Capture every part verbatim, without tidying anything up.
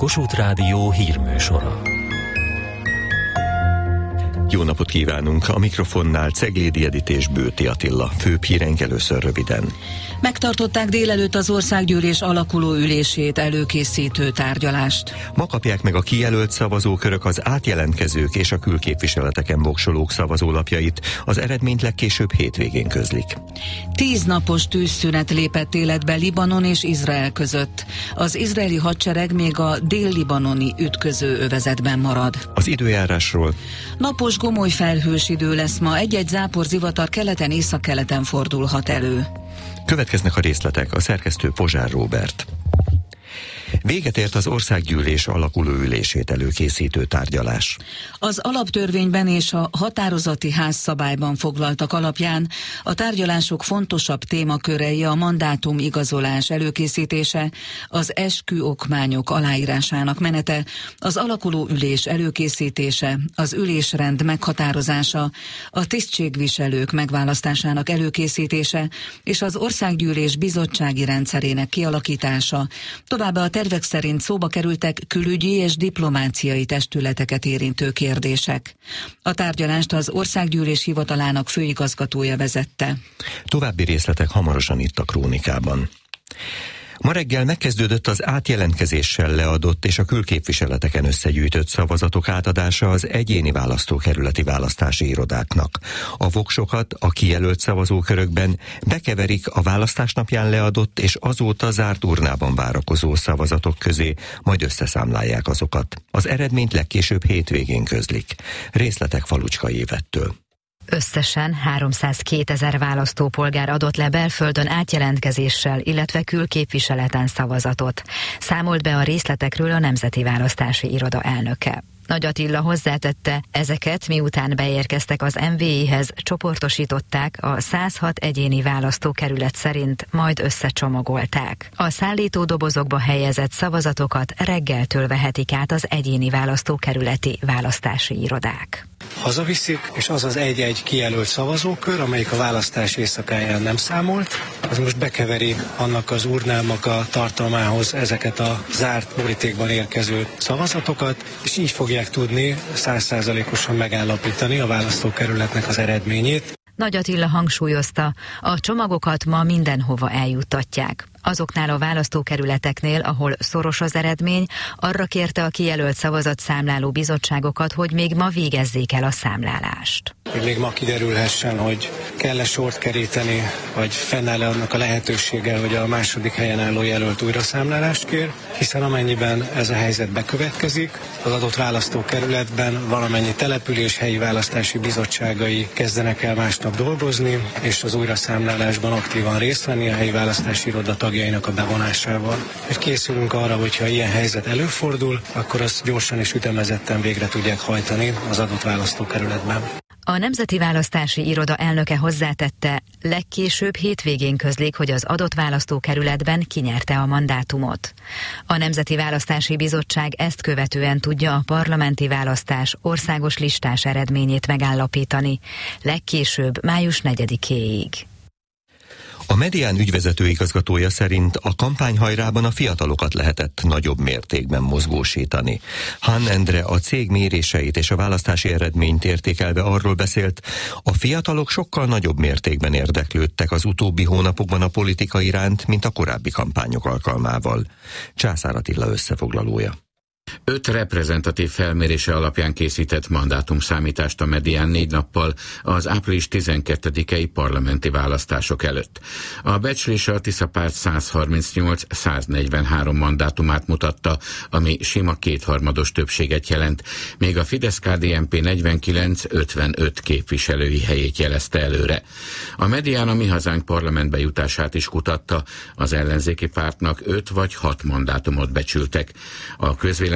Kossuth Rádió hírműsora. Jó napot kívánunk! A mikrofonnál Ceglédi Edit és Bőti Attila. Főbb hírenk először röviden. Megtartották délelőtt az országgyűlés alakuló ülését előkészítő tárgyalást. Ma kapják meg a kijelölt szavazókörök az átjelentkezők és a külképviseleteken voksolók szavazólapjait. Az eredményt legkésőbb hétvégén közlik. Tíz napos tűzszünet lépett életbe Libanon és Izrael között. Az izraeli hadsereg még a dél-libanoni ütköző övezetben marad. Az időjárásról. Napos gomoly felhős idő lesz ma, egy-egy zápor zivatar keleten, északkeleten fordulhat elő. Következnek a részletek, a szerkesztő Pozsár Róbert. Véget ért az országgyűlés alakuló ülését előkészítő tárgyalás. Az alaptörvényben és a határozati házszabályban foglaltak alapján a tárgyalások fontosabb témakörei a mandátum igazolás előkészítése, az esküokmányok aláírásának menete, az alakuló ülés előkészítése, az ülésrend meghatározása, a tisztségviselők megválasztásának előkészítése és az országgyűlés bizottsági rendszerének kialakítása. Továbbá a tervek szerint szóba kerültek külügyi és diplomáciai testületeket érintő kérdések. A tárgyalást az országgyűlés hivatalának főigazgatója vezette. További részletek hamarosan itt a krónikában. Ma reggel megkezdődött az átjelentkezéssel leadott és a külképviseleteken összegyűjtött szavazatok átadása az egyéni választókerületi választási irodáknak. A voksokat a kijelölt szavazókörökben bekeverik a választás napján leadott és azóta zárt urnában várakozó szavazatok közé, majd összeszámlálják azokat. Az eredményt legkésőbb hétvégén közlik. Részletek Falucskai Évettől. Összesen háromszázkétezer választópolgár adott le belföldön átjelentkezéssel, illetve külképviseleten szavazatot. Számolt be a részletekről a Nemzeti Választási Iroda elnöke. Nagy Attila hozzátette, ezeket miután beérkeztek az em vé i-hez, csoportosították a száz hat egyéni választókerület szerint, majd összecsomagolták. A szállítódobozokba helyezett szavazatokat reggeltől vehetik át az egyéni választókerületi választási irodák. Hazaviszik, és az az egy-egy kijelölt szavazókör, amelyik a választás éjszakáján nem számolt, az most bekeveri annak az urnának a tartalmához ezeket a zárt borítékban érkező szavazatokat, és így fogják tudni száz százalékosan megállapítani a választókerületnek az eredményét. Nagy Attila hangsúlyozta, a csomagokat ma mindenhova eljuttatják. Azoknál a választókerületeknél, ahol szoros az eredmény, arra kérte a kijelölt szavazatszámláló bizottságokat, hogy még ma végezzék el a számlálást. Hogy még ma kiderülhessen, hogy kell-e sort keríteni, vagy fennáll-e annak a lehetősége, hogy a második helyen álló jelölt újra számlálást kér, hiszen amennyiben ez a helyzet bekövetkezik, az adott választókerületben valamennyi település helyi választási bizottságai kezdenek el másnap dolgozni, és az újraszámlálásban aktívan részt venni a helyi választási iroda tagjainak a bevonásával. Hogy készülünk arra, hogyha ilyen helyzet előfordul, akkor azt gyorsan és ütemezetten végre tudják hajtani az adott választókerületben. A Nemzeti Választási Iroda elnöke hozzátette, legkésőbb hétvégén közlik, hogy az adott választókerületben kinyerte a mandátumot. A Nemzeti Választási Bizottság ezt követően tudja a parlamenti választás országos listás eredményét megállapítani, legkésőbb május negyedikéig. A Medián ügyvezető igazgatója szerint a kampányhajrában a fiatalokat lehetett nagyobb mértékben mozgósítani. Hahn Endre a cég méréseit és a választási eredményt értékelve arról beszélt, a fiatalok sokkal nagyobb mértékben érdeklődtek az utóbbi hónapokban a politika iránt, mint a korábbi kampányok alkalmával. Császár Attila összefoglalója. Öt reprezentatív felmérése alapján készített mandátumszámítást a Medián négy nappal az április tizenkettedikei parlamenti választások előtt. A becslés a Tisza párt száz harmincnyolc száz negyvenhárom mandátumát mutatta, ami sima kétharmados többséget jelent, míg a Fidesz-ká dé en pé negyvenkilenc ötvenöt képviselői helyét jelezte előre. A Medián a Mi Hazánk parlamentbe jutását is kutatta, az ellenzéki pártnak öt vagy hat mandátumot becsültek. A közvélemény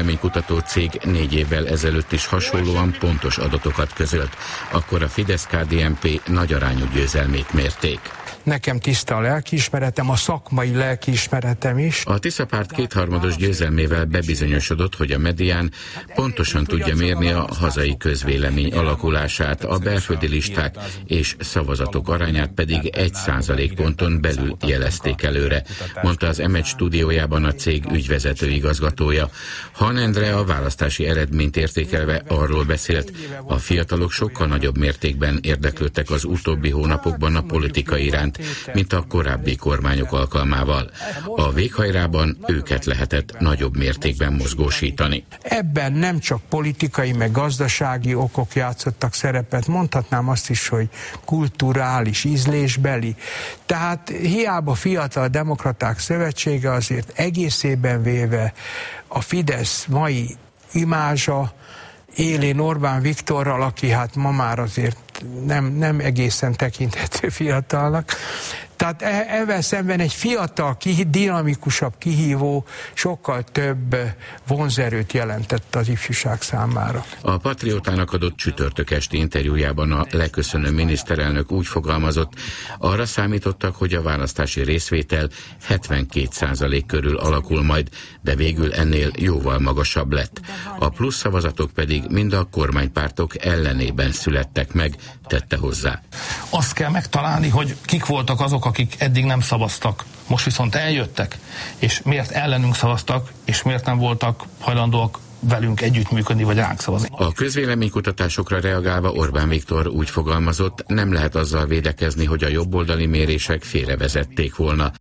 közvéleménykutató cég négy évvel ezelőtt is hasonlóan pontos adatokat közölt. Akkor a Fidesz-ká dé en pé nagy arányú győzelmét mérték. Nekem tiszta a lelkiismeretem, a szakmai lelkiismeretem is. A Tisza-párt kétharmados győzelmével bebizonyosodott, hogy a Medián pontosan tudja mérni a hazai közvélemény alakulását, a belföldi listák és szavazatok arányát pedig egy százalékponton belül jelezték előre, mondta az em egy stúdiójában a cég ügyvezető igazgatója. Han Endre a választási eredményt értékelve arról beszélt, a fiatalok sokkal nagyobb mértékben érdeklődtek az utóbbi hónapokban a politika iránt, mint a korábbi kormányok alkalmával. A véghajrában őket lehetett nagyobb mértékben mozgósítani. Ebben nem csak politikai, meg gazdasági okok játszottak szerepet, mondhatnám azt is, hogy kulturális, ízlésbeli. Tehát hiába Fiatal Demokraták Szövetsége, azért egészében véve a Fidesz mai imázsa élén Orbán Viktorral, aki hát ma már azért nem, nem egészen tekinthető fiatalnak. Tehát ezzel szemben egy fiatal, dinamikusabb kihívó sokkal több vonzerőt jelentett az ifjúság számára. A Patriótának adott csütörtök esti interjújában a leköszönő miniszterelnök úgy fogalmazott, arra számítottak, hogy a választási részvétel hetvenkét százalék körül alakul majd, de végül ennél jóval magasabb lett. A plusz szavazatok pedig mind a kormánypártok ellenében születtek meg, tette hozzá. Azt kell megtalálni, hogy kik voltak azok, akik eddig nem szavaztak, most viszont eljöttek, és miért ellenünk szavaztak, és miért nem voltak hajlandóak velünk együttműködni, vagy ránk szavazni. A közvéleménykutatásokra reagálva Orbán Viktor úgy fogalmazott, nem lehet azzal védekezni, hogy a jobboldali mérések félrevezették volna.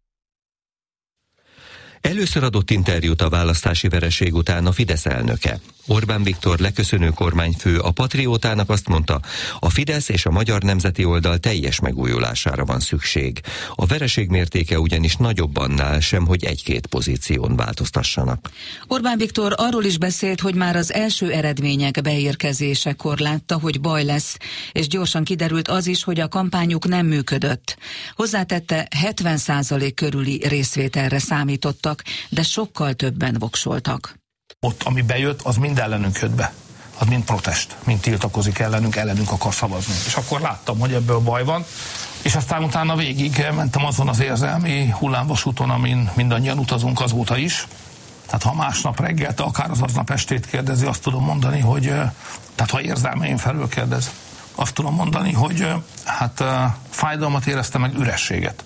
Először adott interjút a választási vereség után a Fidesz elnöke. Orbán Viktor leköszönő kormányfő a Patriótának azt mondta, a Fidesz és a Magyar Nemzeti Oldal teljes megújulására van szükség. A vereség mértéke ugyanis nagyobb annál sem, hogy egy-két pozíción változtassanak. Orbán Viktor arról is beszélt, hogy már az első eredmények beérkezésekor látta, hogy baj lesz, és gyorsan kiderült az is, hogy a kampányuk nem működött. Hozzátette, hetven százalék körüli részvételre számítottak, de sokkal többen voksoltak. Ott, ami bejött, az mind ellenünk jött be. Az mind protest, mind tiltakozik ellenünk, ellenünk akar szavazni. És akkor láttam, hogy ebből baj van, és aztán utána végig mentem azon az érzelmi hullámvasúton, amin mindannyian utazunk azóta is. Tehát ha másnap reggelte, akár az aznap estét kérdezi, azt tudom mondani, hogy tehát ha érzelmeim felől kérdez, azt tudom mondani, hogy hát fájdalmat éreztem, meg ürességet.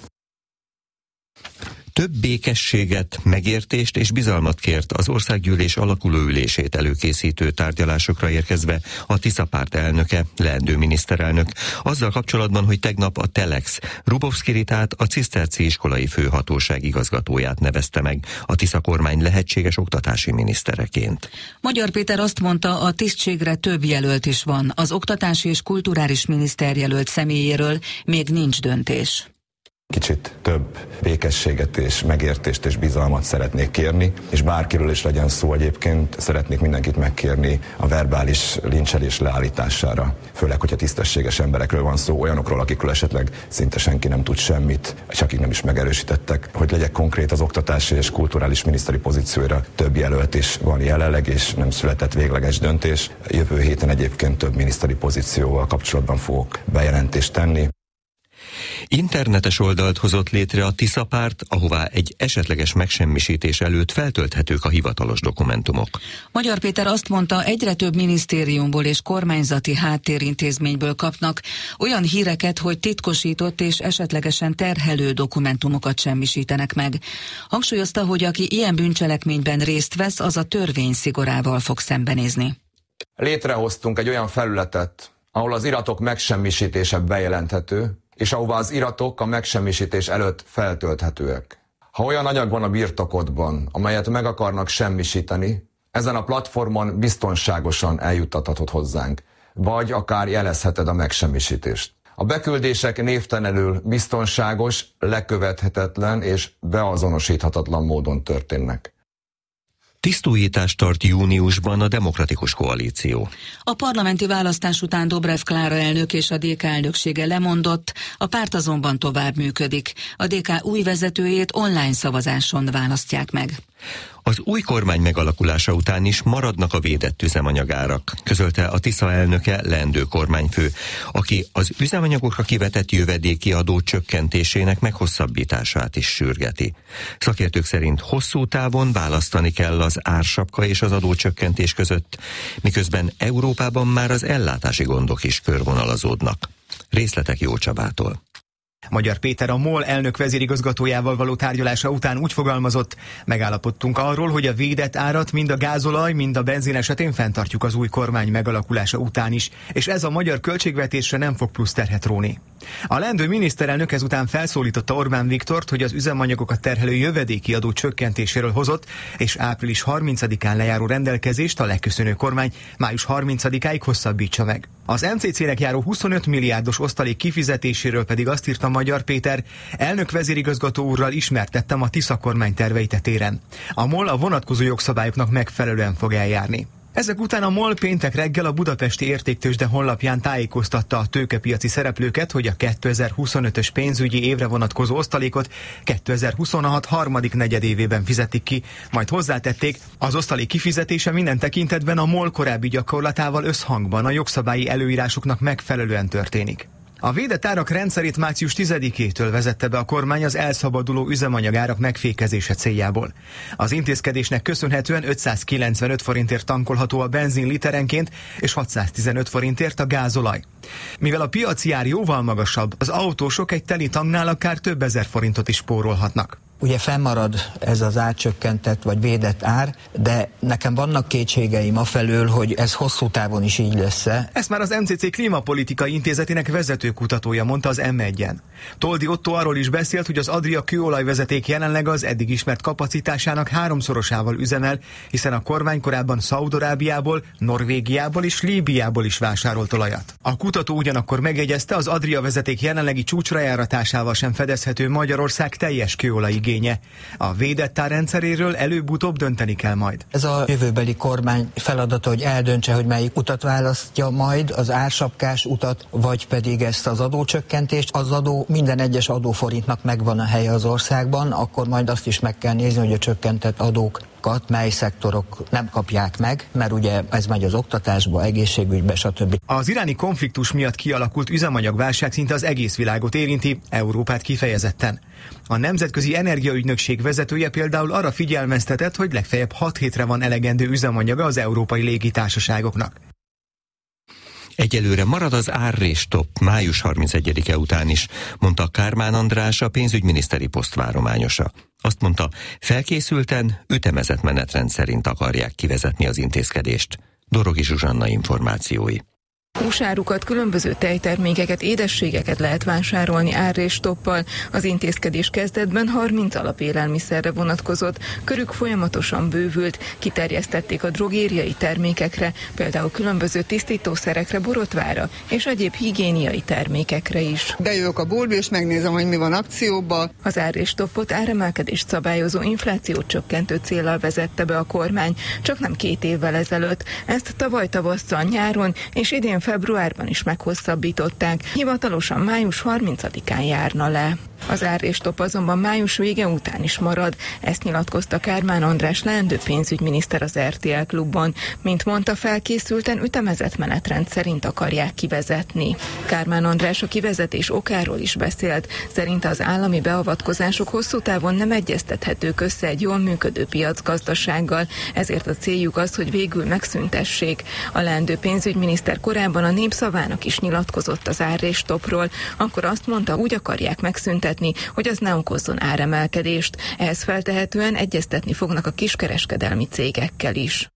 Több békességet, megértést és bizalmat kért az országgyűlés alakuló ülését előkészítő tárgyalásokra érkezve a Tisza-párt elnöke, leendő miniszterelnök, azzal kapcsolatban, hogy tegnap a Telex Rubovszky Ritát, a Ciszterci iskolai főhatóság igazgatóját nevezte meg a Tisza kormány lehetséges oktatási minisztereként. Magyar Péter azt mondta, a tisztségre több jelölt is van, az oktatási és kulturális miniszter jelölt személyéről még nincs döntés. Kicsit több békességet és megértést és bizalmat szeretnék kérni, és bárkiről is legyen szó egyébként, szeretnék mindenkit megkérni a verbális lincselés leállítására. Főleg, hogyha tisztességes emberekről van szó, olyanokról, akikről esetleg szinte senki nem tud semmit, és akik nem is megerősítettek. Hogy legyek konkrét, az oktatási és kulturális miniszteri pozícióra több jelölt is van jelenleg, és nem született végleges döntés. Jövő héten egyébként több miniszteri pozícióval kapcsolatban fogok bejelentést tenni. Internetes oldalt hozott létre a Tisza-párt, ahová egy esetleges megsemmisítés előtt feltölthetők a hivatalos dokumentumok. Magyar Péter azt mondta, egyre több minisztériumból és kormányzati háttérintézményből kapnak olyan híreket, hogy titkosított és esetlegesen terhelő dokumentumokat semmisítenek meg. Hangsúlyozta, hogy aki ilyen bűncselekményben részt vesz, az a törvény szigorával fog szembenézni. Létrehoztunk egy olyan felületet, ahol az iratok megsemmisítése bejelenthető, és ahová az iratok a megsemmisítés előtt feltölthetőek. Ha olyan anyag van a birtokodban, amelyet meg akarnak semmisíteni, ezen a platformon biztonságosan eljuttathatod hozzánk, vagy akár jelezheted a megsemmisítést. A beküldések névtelenül biztonságos, lekövethetetlen és beazonosíthatatlan módon történnek. Tisztújítást tart júniusban a Demokratikus Koalíció. A parlamenti választás után Dobrev Klára elnök és a dé ká elnöksége lemondott, a párt azonban tovább működik. A dé ká új vezetőjét online szavazáson választják meg. Az új kormány megalakulása után is maradnak a védett üzemanyagárak, közölte a Tisza elnöke, leendő kormányfő, aki az üzemanyagokra kivetett jövedéki adó csökkentésének meghosszabbítását is sürgeti. Szakértők szerint hosszú távon választani kell az ársapka és az adócsökkentés között, miközben Európában már az ellátási gondok is körvonalazódnak. Részletek Jó Csabától. Magyar Péter a MOL elnök vezérigazgatójával való tárgyalása után úgy fogalmazott: megállapodtunk arról, hogy a védett árat mind a gázolaj, mind a benzin esetén fenntartjuk az új kormány megalakulása után is, és ez a magyar költségvetésre nem fog plusz terhet róni. A leendő miniszterelnök ezután felszólította Orbán Viktort, hogy az üzemanyagokat terhelő jövedéki adó csökkentéséről hozott és április harmincadikán lejáró rendelkezést a legköszönő kormány május harmincadikáig hosszabbítsa meg. Az em cé cé-nek járó huszonöt milliárdos osztalék kifizetéséről pedig azt írta Magyar Péter: elnök vezérigazgató úrral ismertettem a Tisza kormány terveit e téren. A MOL a vonatkozó jogszabályoknak megfelelően fog eljárni. Ezek után a MOL péntek reggel a budapesti értéktőzsde honlapján tájékoztatta a tőkepiaci szereplőket, hogy a kétezer-huszonötös pénzügyi évre vonatkozó osztalékot kétezer-huszonhat harmadik negyedévében fizetik ki, majd hozzátették, az osztalék kifizetése minden tekintetben a MOL korábbi gyakorlatával összhangban a jogszabályi előírásoknak megfelelően történik. A védett árak rendszerét március tizedikétől vezette be a kormány az elszabaduló üzemanyagárak megfékezése céljából. Az intézkedésnek köszönhetően ötszázkilencvenöt forintért tankolható a benzin literenként, és hatszáztizenöt forintért a gázolaj. Mivel a piaci ár jóval magasabb, az autósok egy teli tanknál akár több ezer forintot is spórolhatnak. Ugye fennmarad ez az árcsökkentett vagy védett ár, de nekem vannak kétségeim afelől, hogy ez hosszú távon is így lesz-e. Ezt már az em cé cé Klímapolitikai Intézetének vezető kutatója mondta az em egyen. Toldi Otto arról is beszélt, hogy az Adria kőolajvezeték jelenleg az eddig ismert kapacitásának háromszorosával üzemel, hiszen a kormány korábban Szaúd-Arábiából, Norvégiából és Líbiából is vásárolt olajat. A kutató ugyanakkor megjegyezte, az Adria vezeték jelenlegi csúcsrajáratásával sem fedezhető Magyarország teljes kőolaj igénye. A védett ár rendszeréről előbb-utóbb dönteni kell majd. Ez a jövőbeli kormány feladata, hogy eldöntse, hogy melyik utat választja majd, az ársapkás utat, vagy pedig ezt az adócsökkentést. Az adó, minden egyes adóforintnak megvan a helye az országban, akkor majd azt is meg kell nézni, hogy a csökkentett adók mely szektorok nem kapják meg, mert ugye ez megy az oktatásba, egészségügybe, stb. Az iráni konfliktus miatt kialakult üzemanyagválság szinte az egész világot érinti, Európát kifejezetten. A Nemzetközi Energiaügynökség vezetője például arra figyelmeztetett, hogy legfeljebb hat hétre van elegendő üzemanyaga az európai légitársaságoknak. Egyelőre marad az árrés-stop május harmincegyedike után is, mondta Kármán András, a pénzügyminiszteri poszt várományosa. Azt mondta, felkészülten, ütemezett menetrend szerint akarják kivezetni az intézkedést. Dorogi Zsuzsanna információi. Húsárukat, különböző tejtermékeket, édességeket lehet vásárolni árrés-stoppal. Az intézkedés kezdetben harminc alapélelmiszerre vonatkozott, körük folyamatosan bővült, kiterjesztették a drogériai termékekre, például különböző tisztítószerekre, borotvára és egyéb higiéniai termékekre is. Bejövök a boltba és megnézem, hogy mi van akcióban. Az árrés-stoppot áremelkedést szabályozó inflációt csökkentő céllal vezette be a kormány, csak nem két évvel ezelőtt. Ezt tavaly tavasszal, nyáron és idén februárban is meghosszabbították, hivatalosan május harmincadikán járna le. Az árrés-stop azonban május vége után is marad, ezt nyilatkozta Kármán András leendő pénzügyminiszter az er té el Klubban. Mint mondta, felkészülten ütemezett menetrend szerint akarják kivezetni. Kármán András a kivezetés okáról is beszélt, szerinte az állami beavatkozások hosszú távon nem egyeztethetők össze egy jól működő piacgazdasággal, ezért a céljuk az, hogy végül megszüntessék. A leendő pénzügyminiszter korábban a Népszavának is nyilatkozott az árrés-stopról, akkor azt mondta, úgy akarják megszüntetni, hogy az ne okozzon áremelkedést. Ehhez feltehetően egyeztetni fognak a kiskereskedelmi cégekkel is.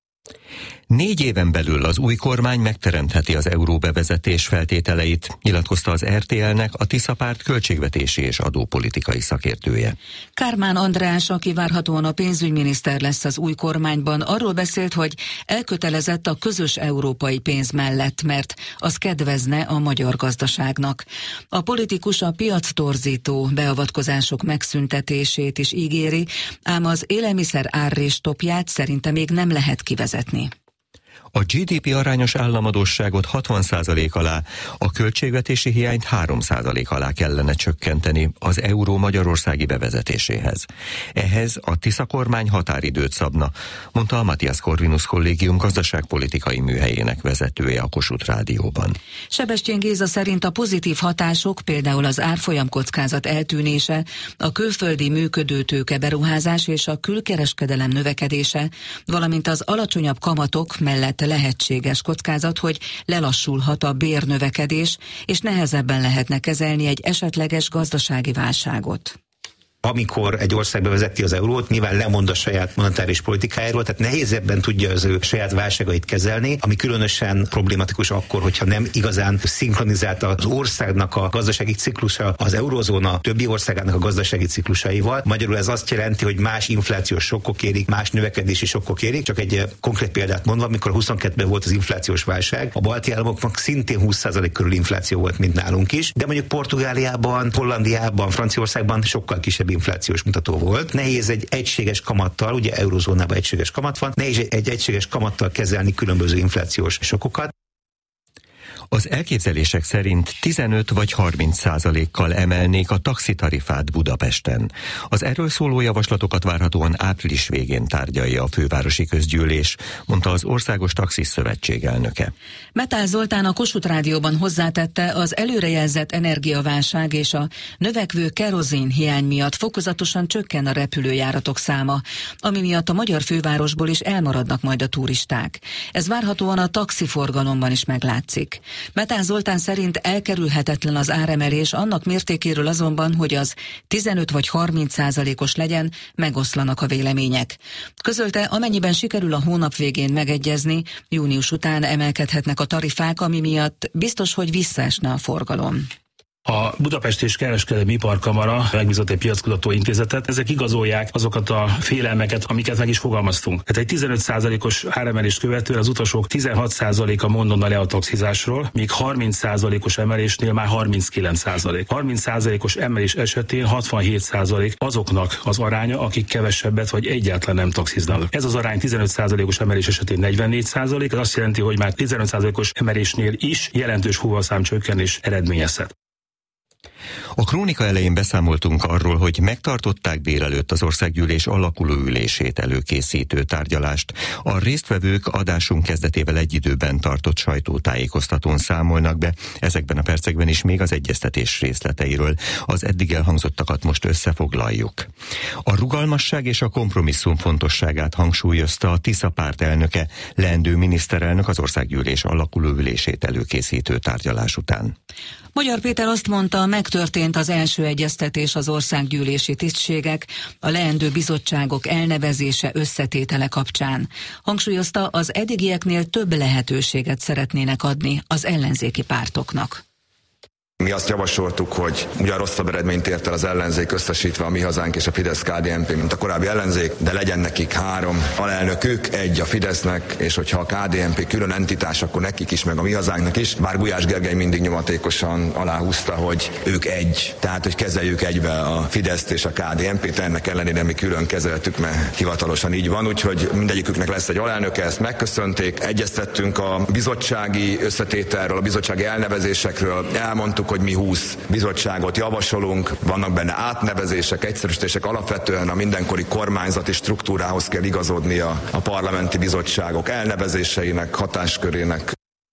Négy éven belül az új kormány megteremtheti az euróbevezetés feltételeit, nyilatkozta az er té el-nek a Tisza párt költségvetési és adópolitikai szakértője. Kármán András, aki várhatóan a pénzügyminiszter lesz az új kormányban, arról beszélt, hogy elkötelezett a közös európai pénz mellett, mert az kedvezne a magyar gazdaságnak. A politikus a piactorzító beavatkozások megszüntetését is ígéri, ám az élelmiszer árrés-stopját szerinte még nem lehet kivezetni. A gé dé pé arányos államadósságot hatvan százalék alá, a költségvetési hiányt három százalék alá kellene csökkenteni az euró magyarországi bevezetéséhez. Ehhez a Tisza kormány határidőt szabna, mondta a Matthias Corvinus Kollégium gazdaságpolitikai műhelyének vezetője a Kossuth Rádióban. Sebestyén Géza szerint a pozitív hatások, például az árfolyam kockázat eltűnése, a külföldi működőtőke beruházás és a külkereskedelem növekedése, valamint az alacsonyabb kamatok mellett lehetséges kockázat, hogy lelassulhat a bérnövekedés, és nehezebben lehetne kezelni egy esetleges gazdasági válságot. Amikor egy ország bevezeti az eurót, nyilván lemond a saját monetáris politikájáról, tehát nehézebben tudja az ő saját válságait kezelni, ami különösen problematikus akkor, hogyha nem igazán szinkronizált az országnak a gazdasági ciklusa az eurózóna többi országának a gazdasági ciklusaival. Magyarul ez azt jelenti, hogy más inflációs sokkok érik, más növekedési sokkok érik. Csak egy konkrét példát mondva, amikor huszonkettőben volt az inflációs válság, a balti államoknak szintén húsz százalék körül infláció volt, mint nálunk is, de mondjuk Portugáliában, Hollandiában, Franciaországban sokkal kisebb inflációs mutató volt. Nehéz egy egységes kamattal, ugye eurozónában egységes kamat van, nehéz egy egységes kamattal kezelni különböző inflációs sokkokat. Az elképzelések szerint tizenöt vagy harminc százalékkal emelnék a taxitarifát Budapesten. Az erről szóló javaslatokat várhatóan április végén tárgyalja a fővárosi közgyűlés, mondta az Országos Taxis Szövetség elnöke. Metál Zoltán a Kossuth Rádióban hozzátette, az előrejelzett energiaválság és a növekvő kerozin hiány miatt fokozatosan csökken a repülőjáratok száma, ami miatt a magyar fővárosból is elmaradnak majd a turisták. Ez várhatóan a taxiforgalomban is meglátszik. Metál Zoltán szerint elkerülhetetlen az áremelés, annak mértékéről azonban, hogy az tizenöt vagy harminc százalékos legyen, megoszlanak a vélemények. Közölte, amennyiben sikerül a hónap végén megegyezni, június után emelkedhetnek a tarifák, ami miatt biztos, hogy visszaesne a forgalom. A Budapest és Kereskedelmi Iparkamara megbízott egy piackutató intézetet. Ezek igazolják azokat a félelmeket, amiket meg is fogalmaztunk. Tehát egy tizenöt százalékos áremelést követően az utasok tizenhat százaléka mondana le a taxizásról, míg harminc százalékos emelésnél már harminckilenc százalék. harminc százalékos emelés esetén hatvanhét százalék azoknak az aránya, akik kevesebbet vagy egyáltalán nem taxiznának. Ez az arány tizenöt százalékos emelés esetén negyvennégy százalék, ez azt jelenti, hogy már tizenöt százalékos emelésnél is jelentős fuvarszám csökkenés eredményezhet. A krónika elején beszámoltunk arról, hogy megtartották délelőtt az országgyűlés alakuló ülését előkészítő tárgyalást. A résztvevők adásunk kezdetével egy időben tartott sajtótájékoztatón számolnak be, ezekben a percekben is még az egyeztetés részleteiről. Az eddig elhangzottakat most összefoglaljuk. A rugalmasság és a kompromisszum fontosságát hangsúlyozta a Tisza párt elnöke, leendő miniszterelnök az országgyűlés alakuló ülését előkészítő tárgyalás után. Magyar Péter azt mondta, megtörtént az első egyeztetés az országgyűlési tisztségek, a leendő bizottságok elnevezése összetétele kapcsán. Hangsúlyozta, az eddigieknél több lehetőséget szeretnének adni az ellenzéki pártoknak. Mi azt javasoltuk, hogy ugyan rosszabb eredményt ért el az ellenzék összesítve a Mi Hazánk és a Fidesz-ká dé en pé, mint a korábbi ellenzék, de legyen nekik három alelnökük, egy a Fidesznek, és hogyha a ká dé en pé külön entitás, akkor nekik is, meg a Mi Hazánknak is. Bár Gulyás Gergely mindig nyomatékosan aláhúzta, hogy ők egy, tehát hogy kezeljük egybe a Fideszt és a ká dé en pét, ennek ellenére mi külön kezeltük, mert hivatalosan így van, úgyhogy mindegyiküknek lesz egy alelnöke, ezt megköszönték, egyeztettünk a bizottsági összetételről, a bizottsági elnevezésekről, elmondtuk, hogy mi húsz bizottságot javasolunk, vannak benne átnevezések, egyszerűsítések, alapvetően a mindenkori kormányzati struktúrához kell igazodnia a parlamenti bizottságok elnevezéseinek, hatáskörének.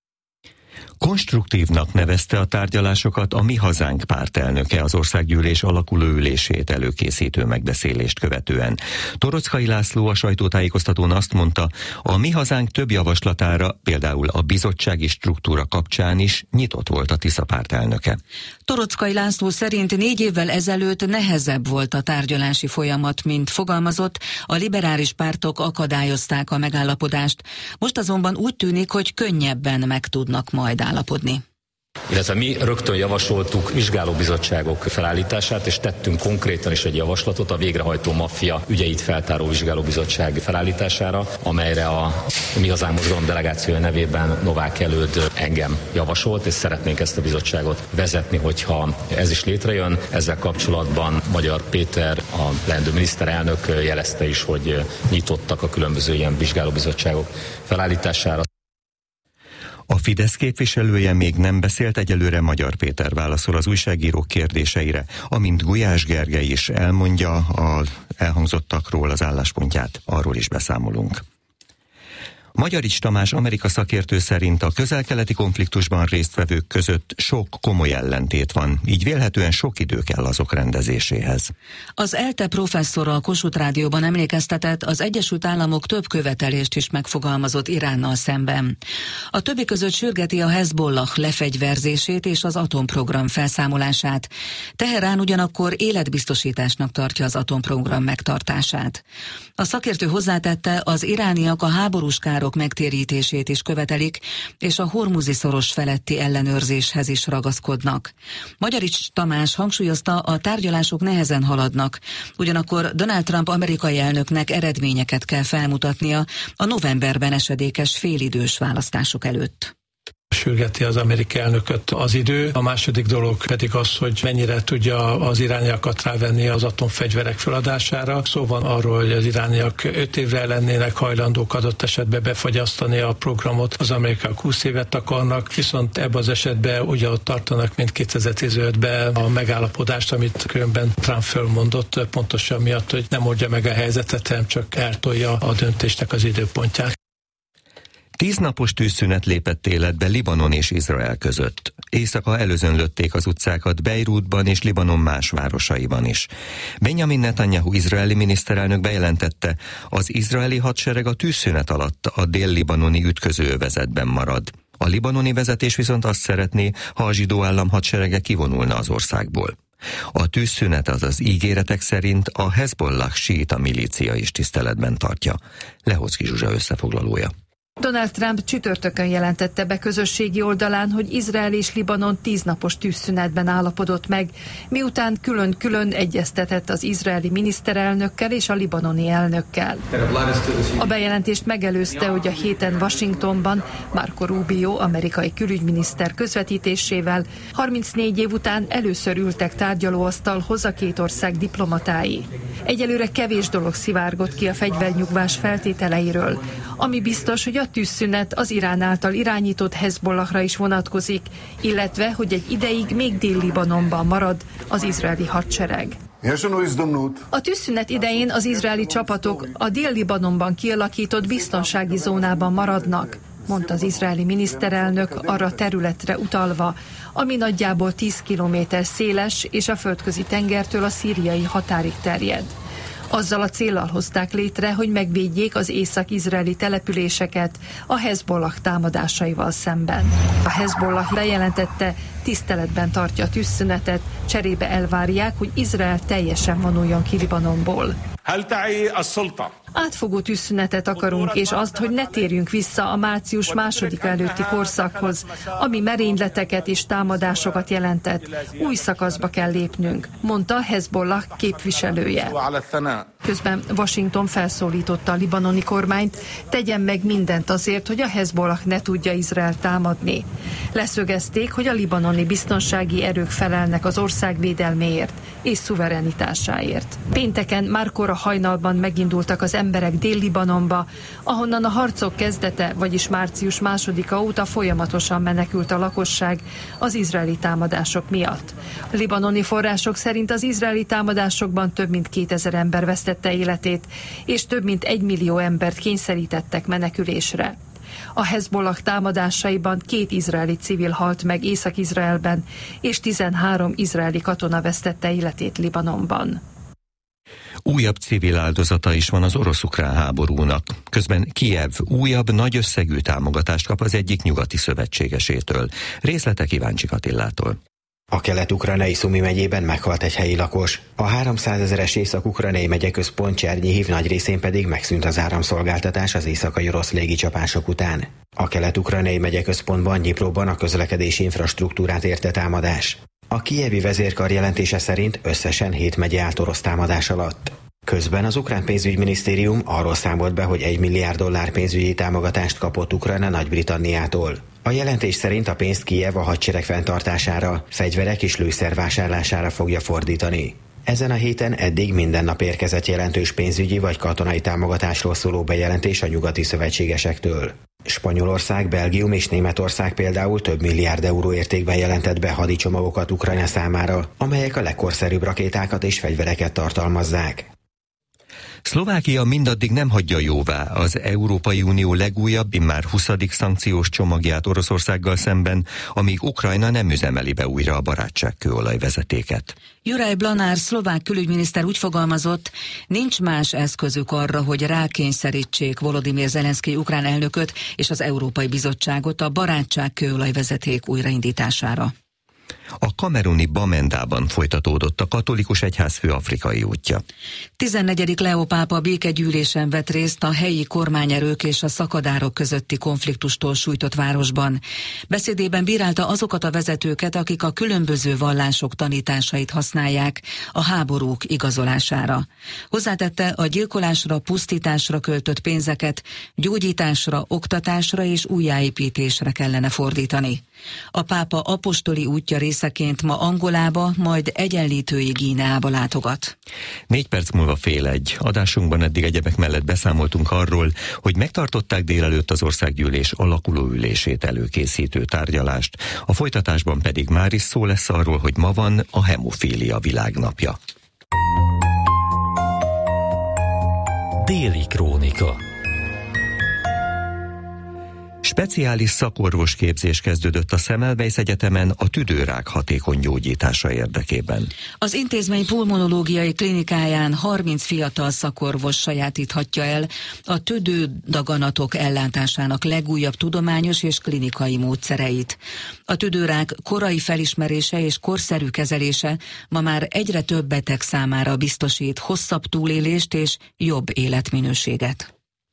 Konstruktívnak nevezte a tárgyalásokat a Mi Hazánk pártelnöke az országgyűlés alakuló ülését előkészítő megbeszélést követően. Torockai László a sajtótájékoztatón azt mondta, a Mi Hazánk több javaslatára, például a bizottsági struktúra kapcsán is nyitott volt a Tisza pártelnöke. Torockai László szerint négy évvel ezelőtt nehezebb volt a tárgyalási folyamat, mint fogalmazott, a liberális pártok akadályozták a megállapodást. Most azonban úgy tűnik, hogy könnyebben meg tudnak majd állapodni. Illetve mi rögtön javasoltuk vizsgálóbizottságok felállítását, és tettünk konkrétan is egy javaslatot a végrehajtó maffia ügyeit feltáró vizsgálóbizottság felállítására, amelyre a Mi Hazánk mozgalom delegációja nevében Novák Előd engem javasolt, és szeretnénk ezt a bizottságot vezetni, hogyha ez is létrejön. Ezzel kapcsolatban Magyar Péter, a leendő miniszterelnök jelezte is, hogy nyitottak a különböző ilyen vizsgálóbizottságok felállítására. A Fidesz képviselője még nem beszélt, egyelőre Magyar Péter válaszol az újságírók kérdéseire, amint Gulyás Gergely is elmondja az elhangzottakról az álláspontját, arról is beszámolunk. Magyarics Tamás Amerika szakértő szerint a közel-keleti konfliktusban résztvevők között sok komoly ellentét van, így vélhetően sok idő kell azok rendezéséhez. Az ELTE professzor a Kossuth Rádióban emlékeztetett, az Egyesült Államok több követelést is megfogalmazott Iránnal szemben. A többi között sürgeti a Hezbollah lefegyverzését és az atomprogram felszámolását. Teherán ugyanakkor életbiztosításnak tartja az atomprogram megtartását. A szakértő hozzátette, az irániak a háborús károk megtérítését is követelik, és a Hormuzi-szoros feletti ellenőrzéshez is ragaszkodnak. Magyarics Tamás hangsúlyozta, a tárgyalások nehezen haladnak, ugyanakkor Donald Trump amerikai elnöknek eredményeket kell felmutatnia a novemberben esedékes félidős választások előtt. Sürgeti az amerikai elnököt az idő. A második dolog pedig az, hogy mennyire tudja az irániakat rávenni az atomfegyverek feladására. Szó van arról, hogy az irániak öt évre lennének hajlandók adott esetben befagyasztani a programot, az amerikaiak húsz évet akarnak, viszont ebben az esetben ugye ott tartanak, mint kétezer-tizenötben a megállapodást, amit különben Trump fölmondott, pontosan miatt, hogy nem oldja meg a helyzetet, hanem csak eltolja a döntésnek az időpontját. Tíznapos tűzszünet lépett életbe Libanon és Izrael között. Éjszaka előzönlötték az utcákat Beirutban és Libanon más városaiban is. Benjamin Netanyahu izraeli miniszterelnök bejelentette, az izraeli hadsereg a tűzszünet alatt a dél-libanoni ütközőövezetben marad. A libanoni vezetés viszont azt szeretné, ha a zsidó állam hadserege kivonulna az országból. A tűzszünet az az ígéretek szerint a Hezbollah síita milícia is tiszteletben tartja. Lehocki Zsuzsa összefoglalója. Donald Trump csütörtökön jelentette be közösségi oldalán, hogy Izrael és Libanon tíznapos tűzszünetben állapodott meg, miután külön-külön egyeztetett az izraeli miniszterelnökkel és a libanoni elnökkel. A bejelentést megelőzte, hogy a héten Washingtonban Marco Rubio, amerikai külügyminiszter közvetítésével harmincnégy év után először ültek tárgyalóasztalhoz a két ország diplomatái. Egyelőre kevés dolog szivárgott ki a fegyvernyugvás feltételeiről, ami biztos, hogy a tűzszünet az Irán által irányított Hezbollahra is vonatkozik, illetve, hogy egy ideig még Dél-Libanonban marad az izraeli hadsereg. A tűzszünet idején az izraeli csapatok a Dél-Libanonban kialakított biztonsági zónában maradnak, mondta az izraeli miniszterelnök arra területre utalva, ami nagyjából tíz kilométer széles és a földközi tengertől a szíriai határig terjed. Azzal a céllal hozták létre, hogy megvédjék az észak-izraeli településeket a Hezbollah támadásaival szemben. A Hezbollah bejelentette, tiszteletben tartja a tűzszünetet, cserébe elvárják, hogy Izrael teljesen vonuljon ki Libanonból. Átfogó tűzszünetet akarunk, és azt, hogy ne térjünk vissza a március másodika előtti korszakhoz, ami merényleteket és támadásokat jelentett. Új szakaszba kell lépnünk, mondta Hezbollah képviselője. Közben Washington felszólította a libanoni kormányt, tegyen meg mindent azért, hogy a Hezbollah ne tudja Izrael támadni. Leszögezték, hogy a libanoni biztonsági erők felelnek az ország védelméért és szuverenitásáért. Pénteken már kora hajnalban megindultak az emberek Dél-Libanonba, ahonnan a harcok kezdete, vagyis március másodika óta folyamatosan menekült a lakosság az izraeli támadások miatt. A libanoni források szerint az izraeli támadásokban több mint kétezer ember vesztette életét, és több mint egy millió embert kényszerítettek menekülésre. A Hezbollah támadásaiban két izraeli civil halt meg Észak-Izraelben, és tizenhárom izraeli katona vesztette életét Libanonban. Újabb civil áldozata is van az orosz-ukrán háborúnak. Közben Kijev újabb nagy összegű támogatást kap az egyik nyugati szövetségesétől. Részletek Iváncsik Attilától. A kelet-ukrajnai Szumi megyében meghalt egy helyi lakos. A háromszázezeres észak-ukrajnai megyeközpont Csernyihiv nagy részén pedig megszűnt az áramszolgáltatás az éjszakai orosz légicsapások után. A kelet-ukrajnai megyeközpontban Nyipróban a közlekedési infrastruktúrát érte támadás. A kijevi vezérkar jelentése szerint összesen hét megye állt orosz támadás alatt. Közben az ukrán pénzügyminisztérium arról számolt be, hogy egy milliárd dollár pénzügyi támogatást kapott Ukrajna Nagy-Britanniától. A jelentés szerint a pénzt Kijev a hadsereg fenntartására, fegyverek és lőszer vásárlására fogja fordítani. Ezen a héten eddig minden nap érkezett jelentős pénzügyi vagy katonai támogatásról szóló bejelentés a nyugati szövetségesektől. Spanyolország, Belgium és Németország például több milliárd euró értékben jelentett be hadicsomagokat Ukrajna számára, amelyek a legkorszerűbb rakétákat és fegyvereket tartalmazzák. Szlovákia mindaddig nem hagyja jóvá az Európai Unió legújabb, immár huszadik szankciós csomagját Oroszországgal szemben, amíg Ukrajna nem üzemeli be újra a barátságkőolajvezetéket. Juraj Blanár szlovák külügyminiszter úgy fogalmazott, nincs más eszközük arra, hogy rákényszerítsék Volodymyr Zelenszkij ukrán elnököt és az Európai Bizottságot a barátságkőolajvezeték újraindítására. A kameruni Bamendában folytatódott a katolikus egyházfő afrikai útja. tizennegyedik Leó pápa békegyűlésen vett részt a helyi kormányerők és a szakadárok közötti konfliktustól sújtott városban. Beszédében bírálta azokat a vezetőket, akik a különböző vallások tanításait használják a háborúk igazolására. Hozzátette, a gyilkolásra, pusztításra költött pénzeket gyógyításra, oktatásra és újjáépítésre kellene fordítani. A pápa apostoli útja részeként ma Angolába, majd Egyenlítői Guineába látogat. Négy perc múlva fél egy. Adásunkban eddig egyebek mellett beszámoltunk arról, hogy megtartották délelőtt az országgyűlés alakuló ülését előkészítő tárgyalást. A folytatásban pedig már is szó lesz arról, hogy ma van a hemofília világnapja. Déli krónika. Speciális szakorvosképzés kezdődött a Semmelweis Egyetemen a tüdőrák hatékony gyógyítása érdekében. Az intézmény pulmonológiai klinikáján harminc fiatal szakorvos sajátíthatja el a tüdődaganatok ellátásának legújabb tudományos és klinikai módszereit. A tüdőrák korai felismerése és korszerű kezelése ma már egyre több beteg számára biztosít hosszabb túlélést és jobb életminőséget.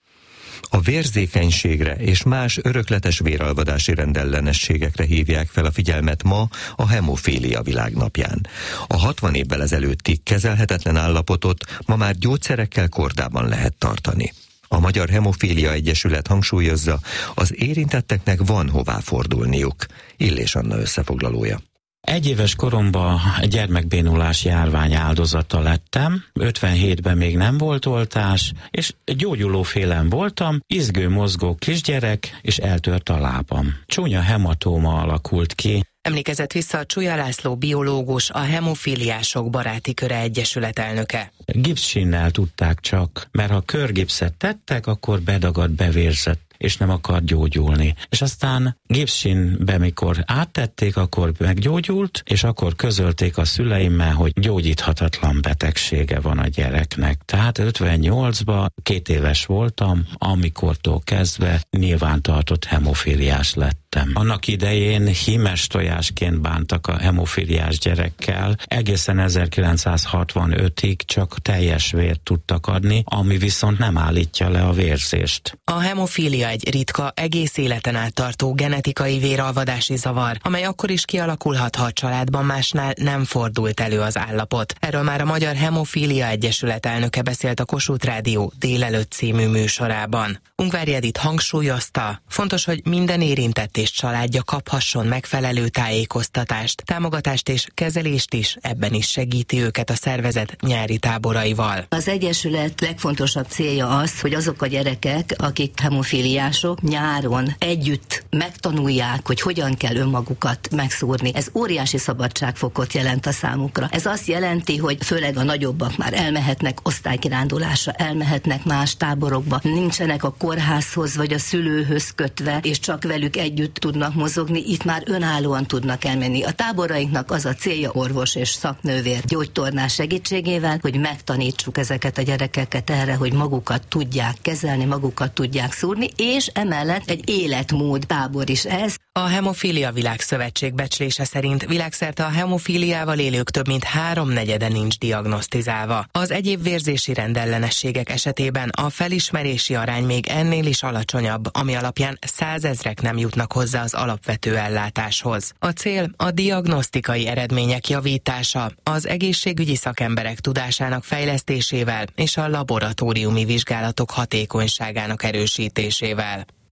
A vérzékenységre és más örökletes véralvadási rendellenességekre hívják fel a figyelmet ma a hemofília világnapján. A hatvan évvel ezelőtti kezelhetetlen állapotot ma már gyógyszerekkel kordában lehet tartani. A Magyar Hemofília Egyesület hangsúlyozza, az érintetteknek van hová fordulniuk. Illés Anna összefoglalója. Egy éves koromban gyermekbénulás járvány áldozata lettem, ötvenhétben még nem volt oltás, és gyógyulófélem voltam, izgő, mozgó kisgyerek, és eltört a lábam. Csúnya hematóma alakult ki. Emlékezett vissza a Csúlya László biológus, a Hemofíliások Baráti Köre Egyesület elnöke. Gipszsinnel tudták csak, mert ha körgipszet tettek, akkor bedagadt, bevérzett, és nem akar gyógyulni. És aztán gipszsinbe, mikor áttették, akkor meggyógyult, és akkor közölték a szüleimmel, hogy gyógyíthatatlan betegsége van a gyereknek. Tehát ötvennyolcban két éves voltam, amikortól kezdve nyilvántartott hemofíliás lettem. Annak idején hímes tojásként bántak a hemofíliás gyerekkel, egészen ezerkilencszázhatvanötig csak teljes vért tudtak adni, ami viszont nem állítja le a vérzést. A hemofília egy ritka, egész életen át tartó genetikai véralvadási zavar, amely akkor is kialakulhat, ha a családban másnál nem fordult elő az állapot. Erről már a Magyar Hemofília Egyesület elnöke beszélt a Kossuth Rádió Délelőtt című műsorában. Ungvári Edith hangsúlyozta, fontos, hogy minden érintett és családja kaphasson megfelelő tájékoztatást, támogatást és kezelést is, ebben is segíti őket a szervezet nyári táboraival. Az Egyesület legfontosabb célja az, hogy azok a gyerekek, akik hemofíliások, nyáron együtt megtanulják, hogy hogyan kell önmagukat megszúrni. Ez óriási szabadságfokot jelent a számukra. Ez azt jelenti, hogy főleg a nagyobbak már elmehetnek osztálykirándulásra, elmehetnek más táborokba, nincsenek a kórházhoz vagy a szülőhöz kötve, és csak velük együtt tudnak mozogni, itt már önállóan tudnak elmenni. A táborainknak az a célja, orvos és szaknővér gyógytornás segítségével, hogy megtanítsuk ezeket a gyerekeket erre, hogy magukat tudják kezelni, magukat tudják szúrni, és emellett egy életmód tábor is ez. A Hemofília Világszövetség becslése szerint világszerte a hemofíliával élők több mint háromnegyede nincs diagnosztizálva. Az egyéb vérzési rendellenességek esetében a felismerési arány még ennél is alacsonyabb, ami alapján százezrek nem jutnak hozzá az alapvető ellátáshoz. A cél a diagnosztikai eredmények javítása, az egészségügyi szakemberek tudásának fejlesztésével és a laboratóriumi vizsgálatok hatékonyságának erősítésével.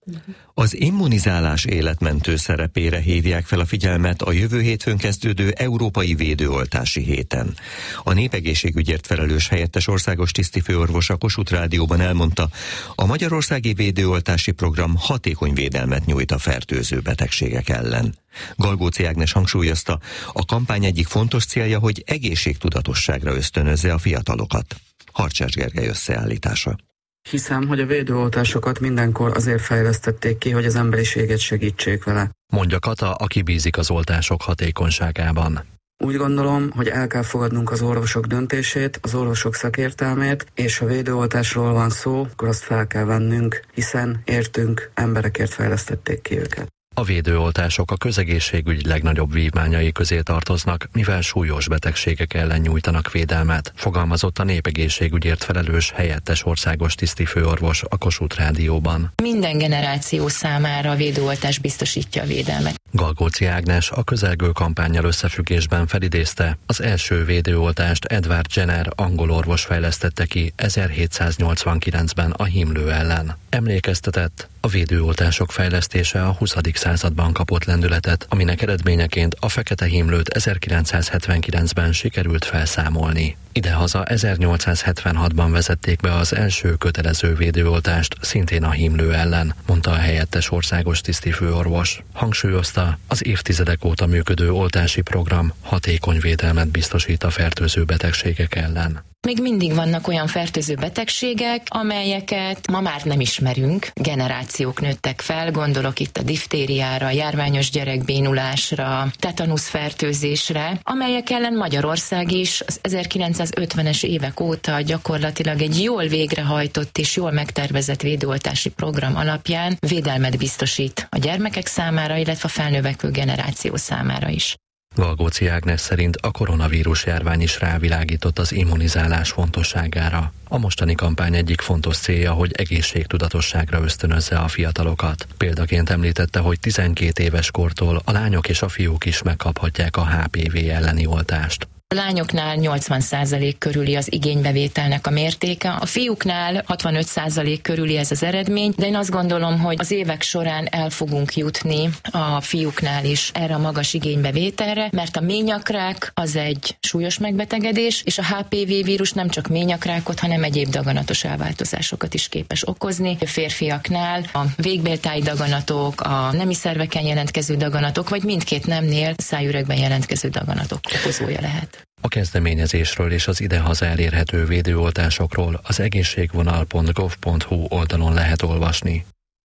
Az immunizálás életmentő szerepére hívják fel a figyelmet a jövő hétfőn kezdődő Európai Védőoltási Héten. A népegészségügyért felelős helyettes országos tisztifőorvos a Kossuth Rádióban elmondta, a magyarországi védőoltási program hatékony védelmet nyújt a fertőző betegségek ellen. Galgóci Ágnes hangsúlyozta, a kampány egyik fontos célja, hogy egészségtudatosságra ösztönözze a fiatalokat. Harcsás Gergely összeállítása. Hiszem, hogy a védőoltásokat mindenkor azért fejlesztették ki, hogy az emberiséget segítsék vele. Mondja Kata, aki bízik az oltások hatékonyságában. Úgy gondolom, hogy el kell fogadnunk az orvosok döntését, az orvosok szakértelmét, és ha védőoltásról van szó, akkor azt fel kell vennünk, hiszen értünk, emberekért fejlesztették ki őket. A védőoltások a közegészségügy legnagyobb vívmányai közé tartoznak, mivel súlyos betegségek ellen nyújtanak védelmet, fogalmazott a népegészségügyért felelős helyettes országos tisztifőorvos a Kossuth Rádióban. Minden generáció számára a védőoltás biztosítja a védelmet. Galgóci Ágnes a közelgő kampánnyal összefüggésben felidézte, az első védőoltást Edward Jenner angol orvos fejlesztette ki ezerhétszáznyolcvankilencben a hímlő ellen. Emlékeztetett, a védőoltások fejlesztése a huszadik században kapott lendületet, aminek eredményeként a fekete hímlőt ezerkilencszázhetvenkilencben sikerült felszámolni. Idehaza ezernyolcszázhetvenhatban vezették be az első kötelező védőoltást, szintén a hímlő ellen, mondta a helyettes országos tisztifőorvos. Hangsúlyozta, az évtizedek óta működő oltási program hatékony védelmet biztosít a fertőző betegségek ellen. Még mindig vannak olyan fertőző betegségek, amelyeket ma már nem ismerünk. Generációk nőttek fel, gondolok itt a diftériára, járványos gyerekbénulásra, tetanusz fertőzésre, amelyek ellen Magyarország is az ezerkilencszázötvenes évek óta gyakorlatilag egy jól végrehajtott és jól megtervezett védőoltási program alapján védelmet biztosít a gyermekek számára, illetve a felnövekvő generáció számára is. Galgóci Ágnes szerint a koronavírus járvány is rávilágított az immunizálás fontosságára. A mostani kampány egyik fontos célja, hogy egészségtudatosságra ösztönözze a fiatalokat. Példaként említette, hogy tizenkét éves kortól a lányok és a fiúk is megkaphatják a há pé vé elleni oltást. A lányoknál nyolcvan százalék körüli az igénybevételnek a mértéke, a fiúknál hatvanöt százalék körüli ez az eredmény, de én azt gondolom, hogy az évek során el fogunk jutni a fiúknál is erre a magas igénybevételre, mert a ményakrák az egy súlyos megbetegedés, és a há pé vé vírus nem csak ményakrákot, hanem egyéb daganatos elváltozásokat is képes okozni. A férfiaknál a végbéltáji daganatok, a nemi szerveken jelentkező daganatok, vagy mindkét nemnél szájüregben jelentkező daganatok okozója lehet. A kezdeményezésről és az idehaza elérhető védőoltásokról az egészségvonal pont gov pont hu oldalon lehet olvasni.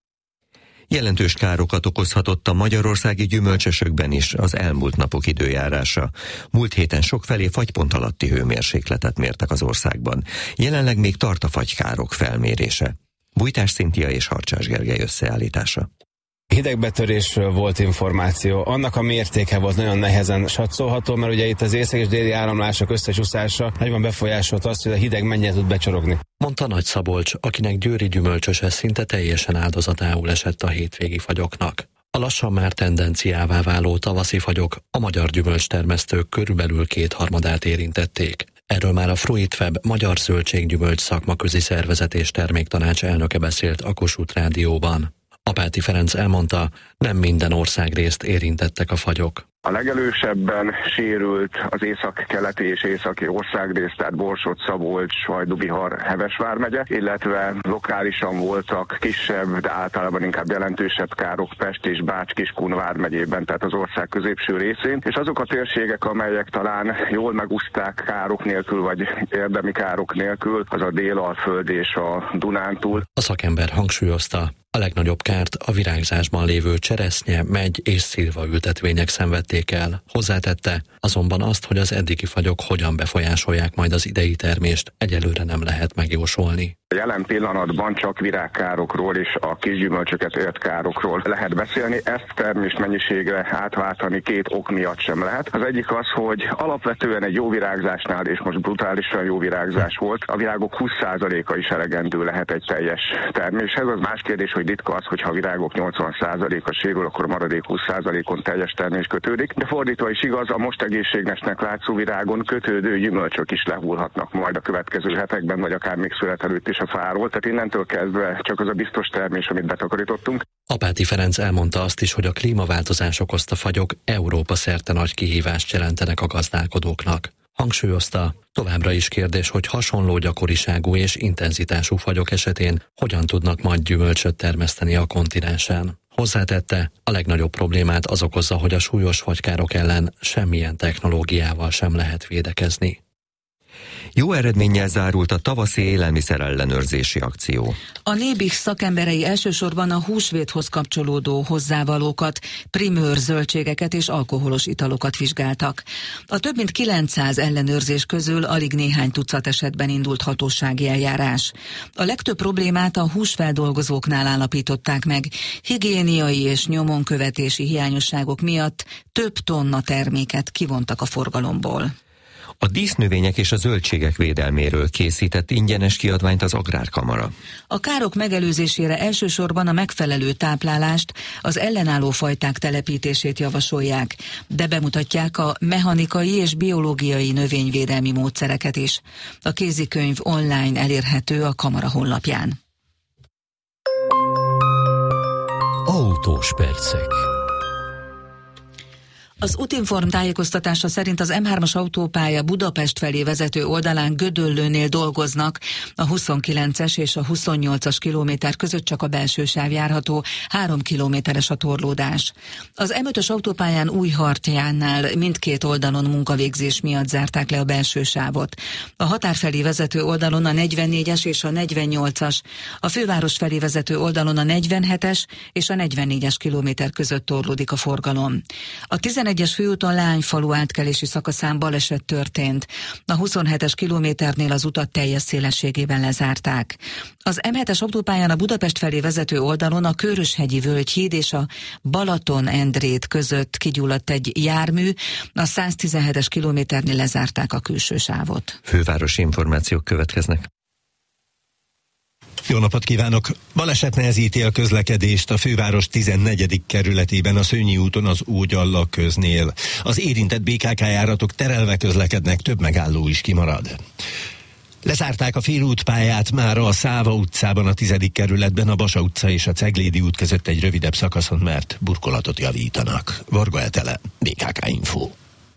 Jelentős károkat okozhatott a magyarországi gyümölcsösökben is az elmúlt napok időjárása. Múlt héten sokfelé fagypont alatti hőmérsékletet mértek az országban. Jelenleg még tart a fagykárok felmérése. Bújtás Szintia és Harcsás Gergely összeállítása. Hidegbetörésről volt információ. Annak a mértéke volt nagyon nehezen satszolható, mert ugye itt az észak és déli áramlások összecsúszása nagyban befolyásolt azt, hogy a hideg mennyire tud becsorogni. Mondta Nagy Szabolcs, akinek győri gyümölcsöse szinte teljesen áldozatául esett a hétvégi fagyoknak. A lassan már tendenciává váló tavaszi fagyok a magyar gyümölcstermesztők körülbelül kétharmadát érintették. Erről már a Fruitweb Magyar Zöldséggyümölcs Szakmaközi Szervezet és Terméktanács elnöke beszélt a Kossuth Rádióban. Apáti Ferenc elmondta, nem minden országrészt érintettek a fagyok. A legelősebben sérült az észak-keleti és északi országrész, tehát Borsod, Szabolcs, Hajdú-Bihar, Heves vármegye, illetve lokálisan voltak kisebb, de általában inkább jelentősebb károk Pest és Bács-Kiskun vármegyében, tehát az ország középső részén, és azok a térségek, amelyek talán jól megúszták károk nélkül, vagy érdemi károk nélkül, az a Délalföld és a Dunántúl. A szakember hangsúlyozta, a legnagyobb kárt a virágzásban lévő cseresznye, megy és szilva ültetvények szenvedték el. Hozzátette, azonban azt, hogy az eddigi fagyok hogyan befolyásolják majd az idei termést, egyelőre nem lehet megjósolni. Jelen pillanatban csak virágkárokról és a kisgyümölcsöket ért károkról lehet beszélni. Ezt termés mennyiségre átváltani két ok miatt sem lehet. Az egyik az, hogy alapvetően egy jó virágzásnál, és most brutálisan jó virágzás volt, a virágok húsz százaléka is elegendő lehet egy teljes terméshez. Az más kérdés, hogy ritka az, hogyha a virágok nyolcvan százaléka sérül, akkor a maradék húsz százalékon teljes termés kötődik. De fordítva is igaz, a most egészségesnek látszó virágon kötődő gyümölcsök is lehullhatnak majd a következő hetekben, vagy akár még szület előtt is a fáról. Tehát innentől kezdve csak az a biztos termés, amit betakarítottunk. Apáti Ferenc elmondta azt is, hogy a klímaváltozás okozta fagyok Európa szerte nagy kihívást jelentenek a gazdálkodóknak. Hangsúlyozta, továbbra is kérdés, hogy hasonló gyakoriságú és intenzitású fagyok esetén hogyan tudnak majd gyümölcsöt termeszteni a kontinensen. Hozzátette, a legnagyobb problémát az okozza, hogy a súlyos fagykárok ellen semmilyen technológiával sem lehet védekezni. Jó eredménnyel zárult a tavaszi élelmiszer ellenőrzési akció. A Nébih szakemberei elsősorban a húsvéthoz kapcsolódó hozzávalókat, primőr zöldségeket és alkoholos italokat vizsgáltak. A több mint kilencszáz ellenőrzés közül alig néhány tucat esetben indult hatósági eljárás. A legtöbb problémát a húsfeldolgozóknál állapították meg. Higiéniai és nyomonkövetési hiányosságok miatt több tonna terméket kivontak a forgalomból. A dísznövények és a zöldségek védelméről készített ingyenes kiadványt az Agrárkamara. A károk megelőzésére elsősorban a megfelelő táplálást, az ellenálló fajták telepítését javasolják, de bemutatják a mechanikai és biológiai növényvédelmi módszereket is. A kézikönyv online elérhető a Kamara honlapján. Autós percek. Az Útinform tájékoztatása szerint az M hármas autópálya Budapest felé vezető oldalán Gödöllőnél dolgoznak. A huszonkilences és a huszonnyolcas kilométer között csak a belső sáv járható, három kilométeres a torlódás. Az M ötös autópályán Újhartyánnál mindkét oldalon munkavégzés miatt zárták le a belső sávot. A határ felé vezető oldalon a negyvennégyes és a negyvennyolcas, a főváros felé vezető oldalon a negyvenhetes és a negyvennégyes kilométer között torlódik a forgalom. A tizenegyes főúton Leányfalu átkelési szakaszán baleset történt. A huszonhetes kilométernél az utat teljes szélességében lezárták. Az M hetes autópályán a Budapest felé vezető oldalon a Köröshegyi Völgyhíd és a Balaton-Endrét között kigyulladt egy jármű, a száztizenhetes kilométernél lezárták a külső sávot. Fővárosi információk következnek. Jó napot kívánok! Baleset nehezíti a közlekedést a főváros tizennegyedik kerületében a Szőnyi úton az Ógyalla köznél. Az érintett bé ká ká járatok terelve közlekednek, több megálló is kimarad. Lezárták a félútpályát már a Száva utcában a tizedik kerületben, a Basa utca és a Ceglédi út között egy rövidebb szakaszon, mert burkolatot javítanak. Varga Etele, bé ká ká Info.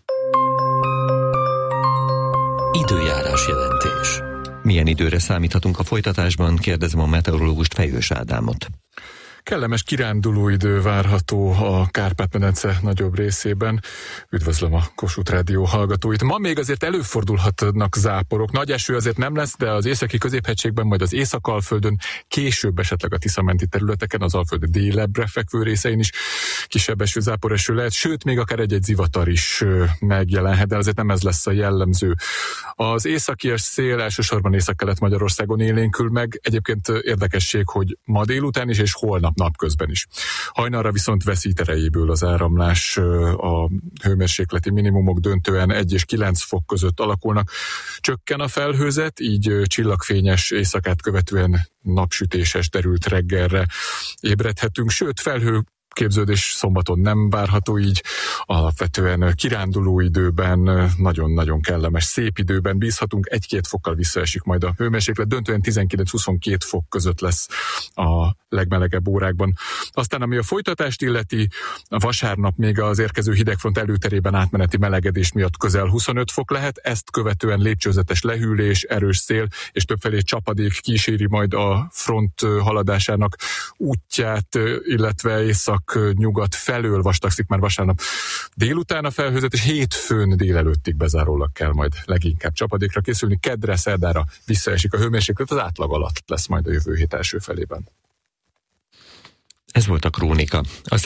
Időjárás jelentés. Milyen időre számíthatunk a folytatásban? Kérdezem a meteorológust, Fejős Ádámot. Kellemes kiránduló idő várható a Kárpát-medence nagyobb részében. Üdvözlöm a Kossuth Rádió hallgatóit. Ma még azért előfordulhatnak záporok. Nagy eső azért nem lesz, de az északi középhegységben, majd az Észak-Alföldön, később esetleg a Tisza-menti területeken, az Alföld délebbre fekvő részein is kisebb eső, záporeső lehet, sőt, még akár egy-egy zivatar is megjelenhet, de azért nem ez lesz a jellemző. Az északies szél elsősorban Észak-Kelet-Magyarországon élénkül meg. Egyébként érdekesség, hogy ma délután is és holnap napközben is. Hajnalra viszont veszít erejéből az áramlás, a hőmérsékleti minimumok döntően egy és kilenc fok között alakulnak. Csökken a felhőzet, így csillagfényes éjszakát követően napsütéses, derült reggelre ébredhetünk, sőt felhő képződés szombaton nem várható, így alapvetően kiránduló időben, nagyon-nagyon kellemes, szép időben bízhatunk, egy-két fokkal visszaesik majd a hőmérséklet, döntően tizenkilenc-huszonkettő fok között lesz a legmelegebb órákban. Aztán ami a folytatást illeti, a vasárnap még az érkező hidegfront előterében átmeneti melegedés miatt közel huszonöt fok lehet, ezt követően lépcsőzetes lehűlés, erős szél és többfelé csapadék kíséri majd a front haladásának útját, illetve észak nyugat felől vastagszik már vasárnap délután a felhőzet, és hétfőn délelőttig bezárólag kell majd leginkább csapadékra készülni. Keddre, szerdára visszaesik a hőmérséklet, az átlag alatt lesz majd a jövő hét első felében. Ez volt a Krónika. A